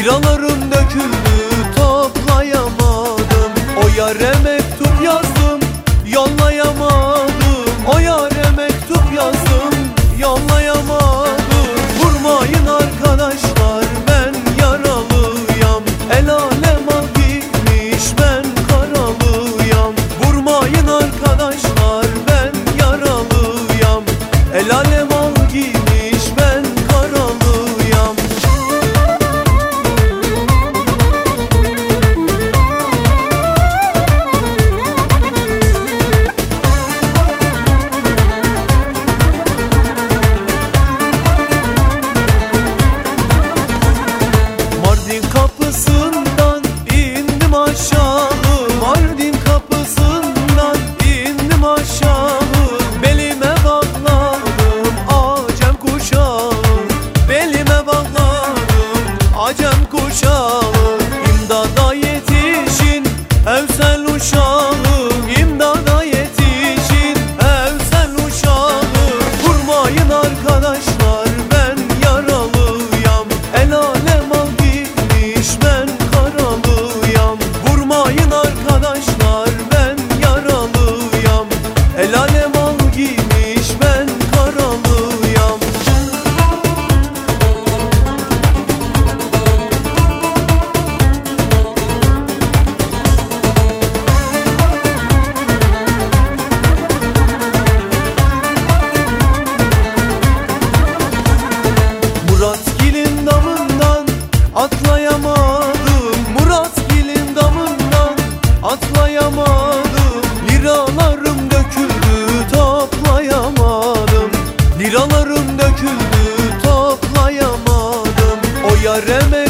Liralarım döküldü, toplayamadım. O yare mektup yazdım, yollayamadım. O yare mektup yazdım, yollayamadım. Vurmayın arkadaşlar, ben yaralıyam. El alem al gitmiş, ben karalıyam. Vurmayın arkadaşlar, ben yaralıyam. El alem al gitmiş, ben karalıyam. Mardin kapısından indim aşağı, Mardin kapısından indim aşağı. Belime bağladım Acem kuşağı, belime bağladım Acem kuşağı. İmdada yetişin Evsel uşağım, imdada yetişin Evsel uşağım. Vurmayın arkadaşlar, ben yaralıyam. El alem al gitmiş, ben karalıyam. Vurmayın arkadaşlar, ben yaralıyam. El alem al gitmiş, ben karalıyam. Muratgil'in damından atlayamadım, Muratgil'in damından atlayamadım. Liralarım döküldü, toplayamadım. Liralarım döküldü, toplayamadım. O yare